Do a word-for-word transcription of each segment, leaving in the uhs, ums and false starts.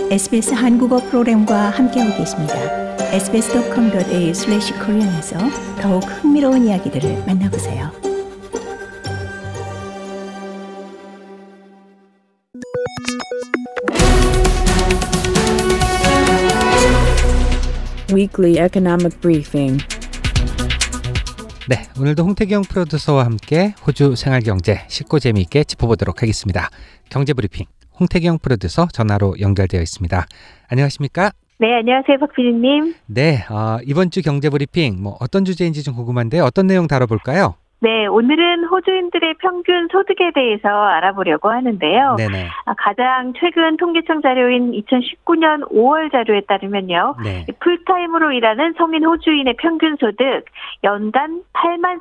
에스비에스 한국어 프로그램과 함께하고 계십니다. 에스비에스 닷컴 닷 에이유 슬래시 코리안에서 더욱 흥미로운 이야기들을 만나보세요. Weekly Economic Briefing. 네, 오늘도 홍태경 프로듀서와 함께 호주 생활경제 쉽고 재미있게 짚어보도록 하겠습니다. 경제브리핑 홍태경 프로듀서 전화로 연결되어 있습니다. 안녕하십니까? 네, 안녕하세요, 박 피디님. 네, 어, 이번 주 경제브리핑 뭐 어떤 주제인지 좀 궁금한데 어떤 내용 다뤄볼까요? 네, 오늘은 호주인들의 평균 소득에 대해서 알아보려고 하는데요. 네네. 가장 최근 통계청 자료인 이천십구 년 오월 자료에 따르면요. 네. 풀타임으로 일하는 성인 호주인의 평균 소득 연간 팔만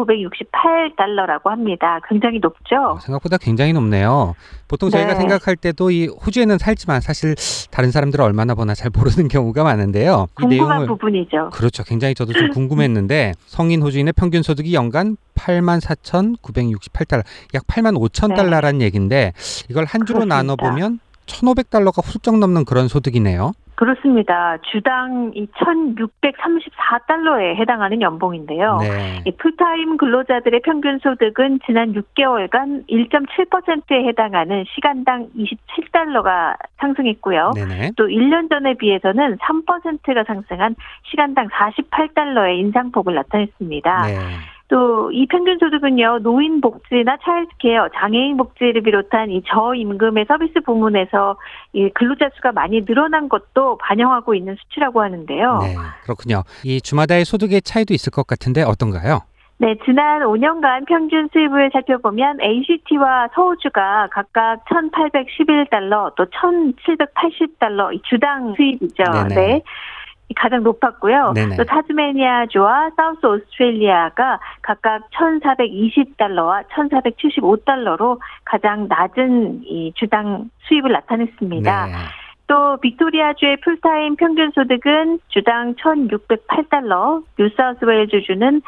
사천구백육십팔 달러라고 합니다. 굉장히 높죠? 어, 생각보다 굉장히 높네요. 보통 저희가 네. 생각할 때도 이 호주에는 살지만 사실 다른 사람들을 얼마나 보나 잘 모르는 경우가 많은데요. 이 궁금한 내용을 부분이죠. 그렇죠. 굉장히 저도 좀 궁금했는데 성인 호주인의 평균 소득이 연간 팔만 사천구백육십팔 달러, 약 팔만 오천 달러라는 얘기인데 이걸 한 주로 그렇습니다. 나눠보면 천오백 달러가 훌쩍 넘는 그런 소득이네요. 그렇습니다. 주당 이 천육백삼십사 달러에 해당하는 연봉인데요. 네. 이 풀타임 근로자들의 평균 소득은 지난 육 개월간 일 점 칠 퍼센트에 해당하는 시간당 이십칠 달러가 상승했고요. 네네. 또 일 년 전에 비해서는 삼 퍼센트가 상승한 시간당 사십팔 달러의 인상폭을 나타냈습니다. 네. 또 이 평균 소득은요, 노인 복지나 차일드케어, 장애인 복지를 비롯한 이 저임금의 서비스 부문에서 이 근로자 수가 많이 늘어난 것도 반영하고 있는 수치라고 하는데요. 네, 그렇군요. 이 주마다의 소득의 차이도 있을 것 같은데 어떤가요? 네, 지난 오 년간 평균 수입을 살펴보면 에이씨티와 서호주가 각각 천팔백십일 달러, 또 천칠백팔십 달러 이 주당 수입이죠. 네네. 네. 가장 높았고요. 네네. 또 타스메니아주와 사우스 오스트레일리아가 각각 천사백이십 달러와 천사백칠십오 달러로 가장 낮은 이 주당 수입을 나타냈습니다. 네. 또 빅토리아주의 풀타임 평균 소득은 주당 천육백팔 달러, 뉴사우스웨일즈주는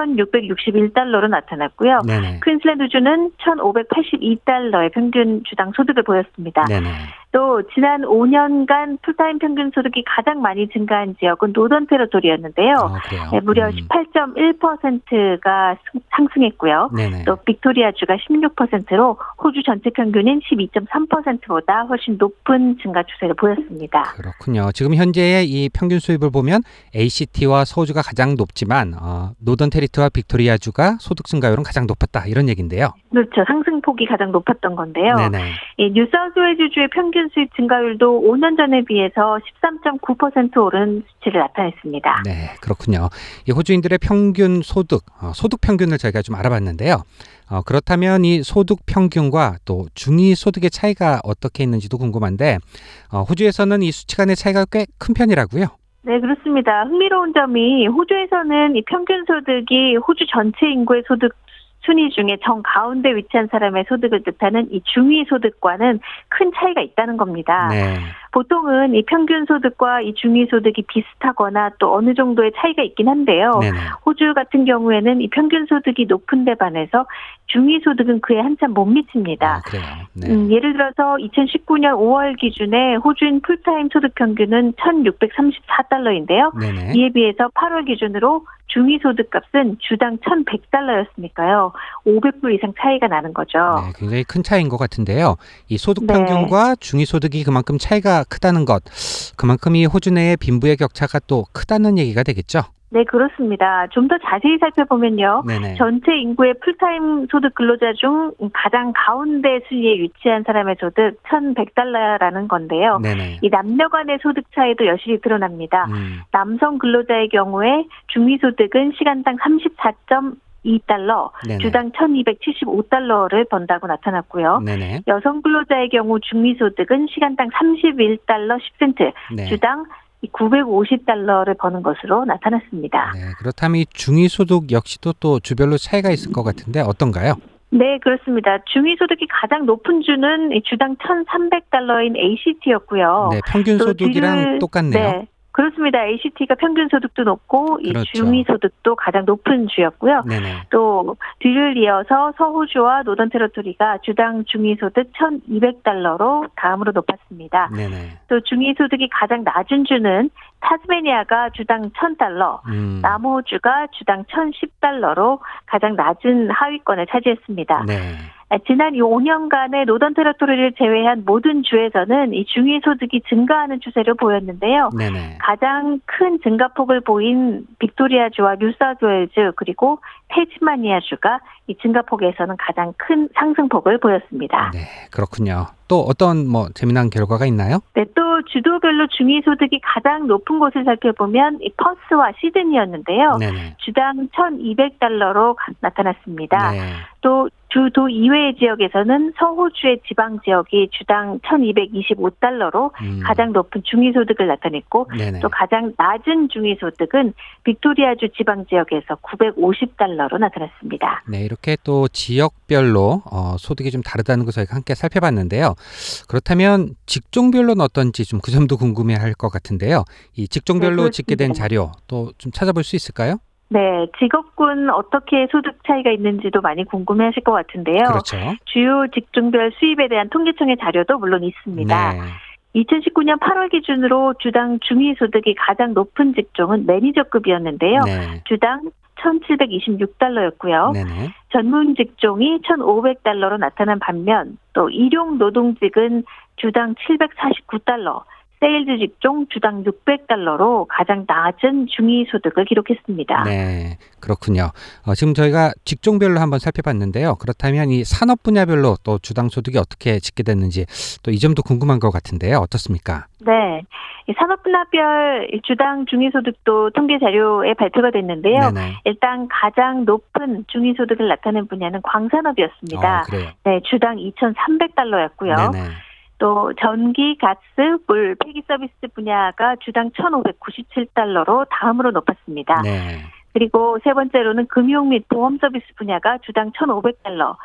천육백육십일 달러로 나타났고요. 네네. 퀸슬랜드주는 천오백팔십이 달러의 평균 주당 소득을 보였습니다. 네네. 또 지난 오 년간 풀타임 평균 소득이 가장 많이 증가한 지역은 노던 테러토리였는데요. 어, 그래요. 네, 무려 음. 십팔 점 일 퍼센트가 상승했고요. 네네. 또 빅토리아주가 십육 퍼센트로 호주 전체 평균인 십이 점 삼 퍼센트보다 훨씬 높은 증가 추세를 보였습니다. 그렇군요. 지금 현재의 이 평균 수입을 보면 에이씨티와 서호주가 가장 높지만 어, 노던 테리토리와 빅토리아주가 소득 증가율은 가장 높았다 이런 얘기인데요. 그렇죠. 상승폭이 가장 높았던 건데요. 네네. 이 뉴사우스웨일즈주의 평균 수입 증가율도 오 년 전에 비해서 십삼 점 구 퍼센트 오른 수치를 나타냈습니다. 네, 그렇군요. 이 호주인들의 평균 소득, 어, 소득 평균을 저희가 좀 알아봤는데요. 어, 그렇다면 이 소득 평균과 또 중위 소득의 차이가 어떻게 있는지도 궁금한데 어, 호주에서는 이 수치 간의 차이가 꽤 큰 편이라고요? 네, 그렇습니다. 흥미로운 점이 호주에서는 이 평균 소득이 호주 전체 인구의 소득 순위 중에 정 가운데 위치한 사람의 소득을 뜻하는 이 중위 소득과는 큰 차이가 있다는 겁니다. 네. 보통은 이 평균 소득과 이 중위 소득이 비슷하거나 또 어느 정도의 차이가 있긴 한데요. 네네. 호주 같은 경우에는 이 평균 소득이 높은 데 반해서 중위 소득은 그에 한참 못 미칩니다. 아, 그래요. 네. 음, 예를 들어서 이천십구 년 오월 기준에 호주인 풀타임 소득 평균은 천육백삼십사 달러인데요. 네네. 이에 비해서 팔월 기준으로 중위 소득값은 주당 천백 달러였으니까요. 오백 불 이상 차이가 나는 거죠. 네, 굉장히 큰 차이인 것 같은데요. 이 소득 네. 평균과 중위 소득이 그만큼 차이가 크다는 것, 그만큼 이 호주 내의 빈부의 격차가 또 크다는 얘기가 되겠죠? 네, 그렇습니다. 좀 더 자세히 살펴보면요. 네네. 전체 인구의 풀타임 소득 근로자 중 가장 가운데 순위에 위치한 사람의 소득 천백 달러라는 건데요. 네네. 이 남녀 간의 소득 차이도 여실히 드러납니다. 음, 남성 근로자의 경우에 중위 소득은 시간당 삼십사 점 이 달러, 네네. 주당 천이백칠십오 달러를 번다고 나타났고요. 네네. 여성 근로자의 경우 중위 소득은 시간당 삼십일 달러 십 센트, 네. 주당 구백오십 달러를 버는 것으로 나타났습니다. 네, 그렇다면 이 중위 소득 역시도 또 주별로 차이가 있을 것 같은데 어떤가요? 네, 그렇습니다. 중위 소득이 가장 높은 주는 주당 천삼백 달러인 에이씨티였고요. 네, 평균 또 소득이랑 뒤를, 똑같네요. 네. 그렇습니다. 에이씨티가 평균 소득도 높고 이 그렇죠. 중위 소득도 가장 높은 주였고요. 네네. 또 뒤를 이어서 서호주와 노던 테러토리가 주당 중위 소득 천이백 달러로 다음으로 높았습니다. 네네. 또 중위 소득이 가장 낮은 주는 타스메니아가 주당 천 달러, 음. 남호주가 주당 천십 달러로 가장 낮은 하위권을 차지했습니다. 네. 지난 이 오 년간의 노던 테러토리를 제외한 모든 주에서는 이 중위 소득이 증가하는 추세를 보였는데요. 네네. 가장 큰 증가폭을 보인 빅토리아주와 뉴사우스웨일즈 그리고 테스마니아주가 이 증가폭에서는 가장 큰 상승폭을 보였습니다. 네, 그렇군요. 또 어떤 뭐 재미난 결과가 있나요? 네, 또 주도별로 중위 소득이 가장 높은 곳을 살펴보면 이 퍼스와 시드니였는데요. 네네. 주당 천이백 달러로 나타났습니다. 네. 또 주도 이외의 지역에서는 서호주의 지방 지역이 주당 천이백이십오 달러로 음. 가장 높은 중위소득을 나타냈고 네네. 또 가장 낮은 중위소득은 빅토리아주 지방 지역에서 구백오십 달러로 나타났습니다. 네, 이렇게 또 지역별로 어, 소득이 좀 다르다는 것을 저희가 함께 살펴봤는데요. 그렇다면 직종별로는 어떤지 좀 그 점도 궁금해할 것 같은데요. 이 직종별로 네, 집계 된 그렇습니다. 자료 또 좀 찾아볼 수 있을까요? 네, 직업군 어떻게 소득 차이가 있는지도 많이 궁금해하실 것 같은데요. 그렇죠. 주요 직종별 수입에 대한 통계청의 자료도 물론 있습니다. 네. 이천십구 년 팔월 기준으로 주당 중위소득이 가장 높은 직종은 매니저급이었는데요. 네. 주당 천칠백이십육 달러였고요. 네네. 전문 직종이 천오백 달러로 나타난 반면 또 일용 노동직은 주당 칠백사십구 달러, 세일즈 직종 주당 육백 달러로 가장 낮은 중위소득을 기록했습니다. 네, 그렇군요. 어, 지금 저희가 직종별로 한번 살펴봤는데요. 그렇다면 이 산업 분야별로 또 주당 소득이 어떻게 집계됐는지 또 이 점도 궁금한 것 같은데요. 어떻습니까? 네, 이 산업 분야별 주당 중위소득도 통계 자료에 발표가 됐는데요. 네네. 일단 가장 높은 중위소득을 나타낸 분야는 광산업이었습니다. 어, 그래요. 네, 주당 이천삼백 달러였고요. 네네. 또 전기, 가스, 물, 폐기 서비스 분야가 주당 천오백구십칠 달러로 다음으로 높았습니다. 네. 그리고 세 번째로는 금융 및 보험 서비스 분야가 주당 천오백 달러,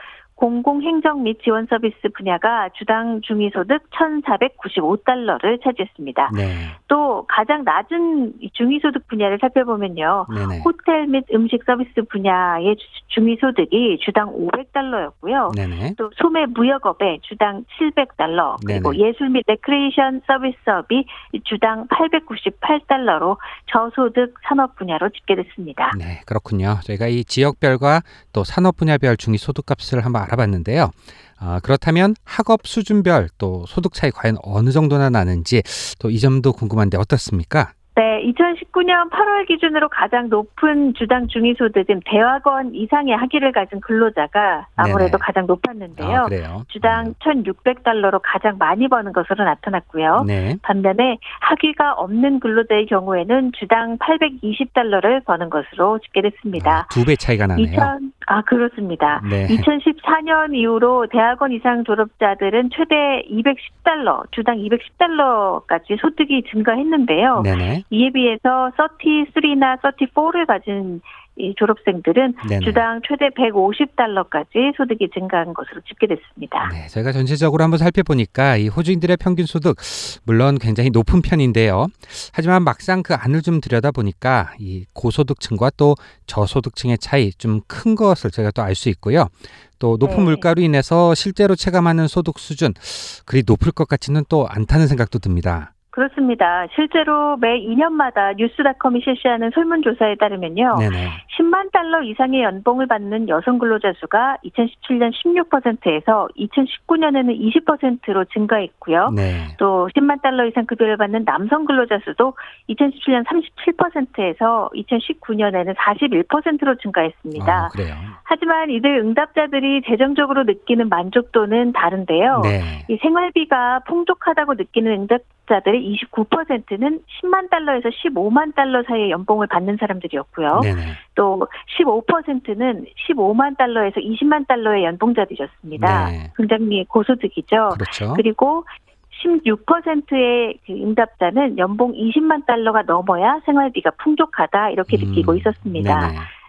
공공행정 및 지원 서비스 분야가 주당 중위소득 천사백구십오 달러를 차지했습니다. 네. 또 가장 낮은 이 중위소득 분야를 살펴보면요. 네네. 호텔 및 음식 서비스 분야의 주- 중위소득이 주당 오백 달러였고요. 네네. 또 소매 무역업에 주당 칠백 달러, 그리고 네네. 예술 및 레크레이션 서비스업이 주당 팔백구십팔 달러로 저소득 산업 분야로 집계됐습니다. 네, 그렇군요. 저희가 이 지역별과 또 산업 분야별 중위 소득값을 한번 알아봤는데요. 아, 그렇다면 학업 수준별 또 소득 차이 과연 어느 정도나 나는지 또 이 점도 궁금한데 어떻습니까? 네, 이천십구 년 팔월 기준으로 가장 높은 주당 중위소득은 대학원 이상의 학위를 가진 근로자가 아무래도 네네. 가장 높았는데요. 아, 그래요. 주당 천육백 달러로 가장 많이 버는 것으로 나타났고요. 네. 반면에 학위가 없는 근로자의 경우에는 주당 팔백이십 달러를 버는 것으로 집계됐습니다. 두 배 차이가 나네요. 이천 아 그렇습니다. 네. 이천십사 년 이후로 대학원 이상 졸업자들은 최대 이백십 달러, 주당 이백십 달러까지 소득이 증가했는데요. 네네. 이에 비해서 삼십삼이나 삼십사를 가진 이 졸업생들은 네네. 주당 최대 백오십 달러까지 소득이 증가한 것으로 집계됐습니다. 네, 저희가 전체적으로 한번 살펴보니까 이 호주인들의 평균 소득 물론 굉장히 높은 편인데요. 하지만 막상 그 안을 좀 들여다보니까 이 고소득층과 또 저소득층의 차이 좀 큰 것을 저희가 또 알 수 있고요. 또 높은 네. 물가로 인해서 실제로 체감하는 소득 수준 그리 높을 것 같지는 또 않다는 생각도 듭니다. 그렇습니다. 실제로 매 이 년마다 뉴스닷컴이 실시하는 설문조사에 따르면요. 네네. 십만 달러 이상의 연봉을 받는 여성 근로자 수가 이천십칠 년 십육 퍼센트에서 이천십구 년에는 이십 퍼센트로 증가했고요. 네. 또 십만 달러 이상 급여를 받는 남성 근로자 수도 이천십칠 년 삼십칠 퍼센트에서 이천십구 년에는 사십일 퍼센트로 증가했습니다. 어, 그래요. 하지만 이들 응답자들이 재정적으로 느끼는 만족도는 다른데요. 네. 이 생활비가 풍족하다고 느끼는 응답자들의 이십구 퍼센트는 십만 달러에서 십오만 달러 사이의 연봉을 받는 사람들이었고요. 네네. 또 십오 퍼센트는 십오만 달러에서 이십만 달러의 연봉자들이었습니다. 네. 굉장히 고소득이죠. 그렇죠. 그리고 십육 퍼센트의 그 응답자는 연봉 이십만 달러가 넘어야 생활비가 풍족하다 이렇게 느끼고 음, 있었습니다. 네네.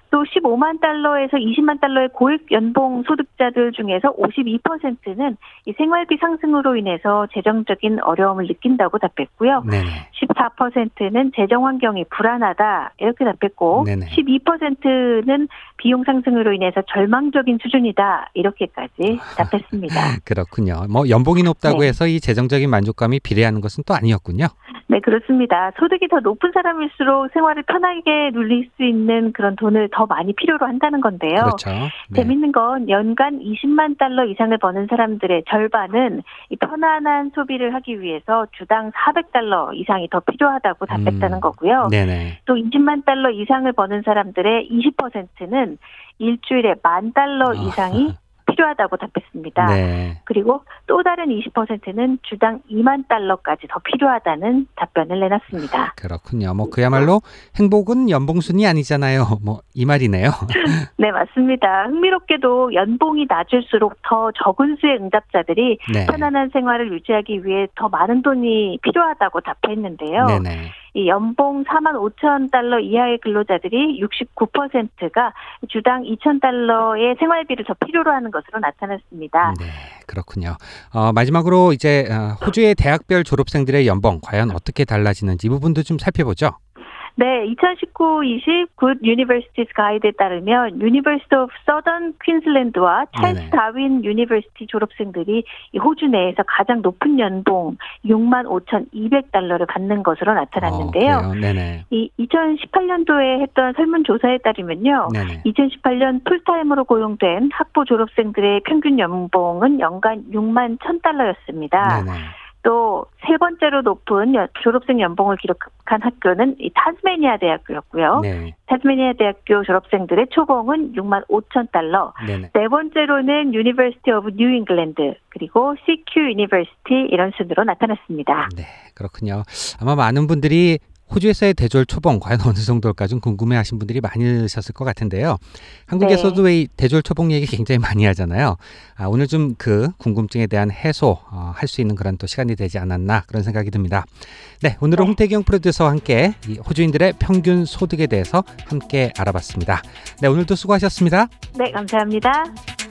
또 십오만 달러에서 이십만 달러의 고액 연봉 소득자들 중에서 오십이 퍼센트는 이 생활비 상승으로 인해서 재정적인 어려움을 느낀다고 답했고요. 네네. 십사 퍼센트는 재정 환경이 불안하다 이렇게 답했고 네네. 십이 퍼센트는 비용 상승으로 인해서 절망적인 수준이다 이렇게까지 답했습니다. 그렇군요. 뭐 연봉이 높다고 네. 해서 이 재정적인 만족감이 비례하는 것은 또 아니었군요. 네, 그렇습니다. 소득이 더 높은 사람일수록 생활을 편하게 누릴 수 있는 그런 돈을 더 많이 필요로 한다는 건데요. 그렇죠. 네. 재밌는 건 연간 이십만 달러 이상을 버는 사람들의 절반은 이 편안한 소비를 하기 위해서 주당 사백 달러 이상이 더 필요하다고 답했다는 음. 거고요. 네네. 또 이십만 달러 이상을 버는 사람들의 이십 퍼센트는 일주일에 만 달러 이상이 필요하다고 답했습니다. 네. 그리고 또 다른 이십 퍼센트는 주당 이만 달러까지 더 필요하다는 답변을 내놨습니다. 그렇군요. 뭐 그야말로 행복은 연봉순이 아니잖아요. 뭐 이 말이네요. 네, 맞습니다. 흥미롭게도 연봉이 낮을수록 더 적은 수의 응답자들이 네. 편안한 생활을 유지하기 위해 더 많은 돈이 필요하다고 답했는데요. 네네. 이 연봉 사만 오천 달러 이하의 근로자들이 육십구 퍼센트가 주당 이천 달러의 생활비를 더 필요로 하는 것으로 나타났습니다. 네, 그렇군요. 어, 마지막으로 이제 어, 호주의 대학별 졸업생들의 연봉 과연 어떻게 달라지는지 이 부분도 좀 살펴보죠. 네, 이천십구 이십 Good Universities 가이드에 따르면 University of Southern Queensland와 찰스 네네. 다윈 유니버시티 졸업생들이 이 호주 내에서 가장 높은 연봉 육만 오천이백 달러를 받는 것으로 나타났는데요. 어, 그래요? 네네. 이 이천십팔 년도에 했던 설문조사에 따르면요. 네네. 이천십팔 년 풀타임으로 고용된 학부 졸업생들의 평균 연봉은 연간 육만 천 달러였습니다. 네네. 또 세 번째로 높은 연- 졸업생 연봉을 기록한 학교는 이 타스메니아 대학교였고요. 네. 타스메니아 대학교 졸업생들의 초봉은 육만 오천 달러. 네네. 네 번째로는 유니버시티 오브 뉴 잉글랜드 그리고 씨큐 유니버시티 이런 순으로 나타났습니다. 네, 그렇군요. 아마 많은 분들이 호주에서의 대졸 초봉 과연 어느 정도일까 좀 궁금해하신 분들이 많으셨을 것 같은데요. 한국에서도 왜 이 대졸 초봉 얘기 굉장히 많이 하잖아요. 아, 오늘 좀 그 궁금증에 대한 해소 어, 할 수 있는 그런 또 시간이 되지 않았나 그런 생각이 듭니다. 네, 오늘은 네. 홍태경 프로듀서와 함께 이 호주인들의 평균 소득에 대해서 함께 알아봤습니다. 네, 오늘도 수고하셨습니다. 네, 감사합니다.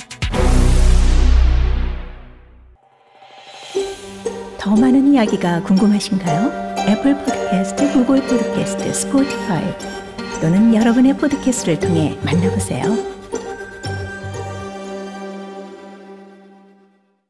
더 많은 이야기가 궁금하신가요? 애플 팟캐스트, 구글 팟캐스트, 스포티파이 또는 여러분의 팟캐스트를 통해 만나보세요.